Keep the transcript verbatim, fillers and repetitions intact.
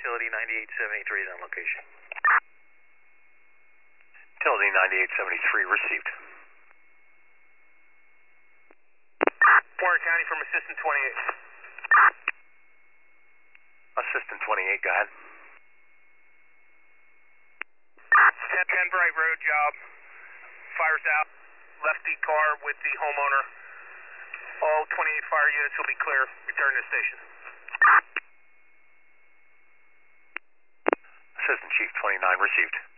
Utility ninety-eight seventy-three is on location. Utility ninety-eight seventy-three received. Warren County from Assistant twenty-eight. Assistant twenty-eight, go ahead. ten, ten Bright Road job. Fires out. Lefty car with the homeowner. All twenty-eight fire units will be clear. Return to station. Assistant Chief twenty-nine received.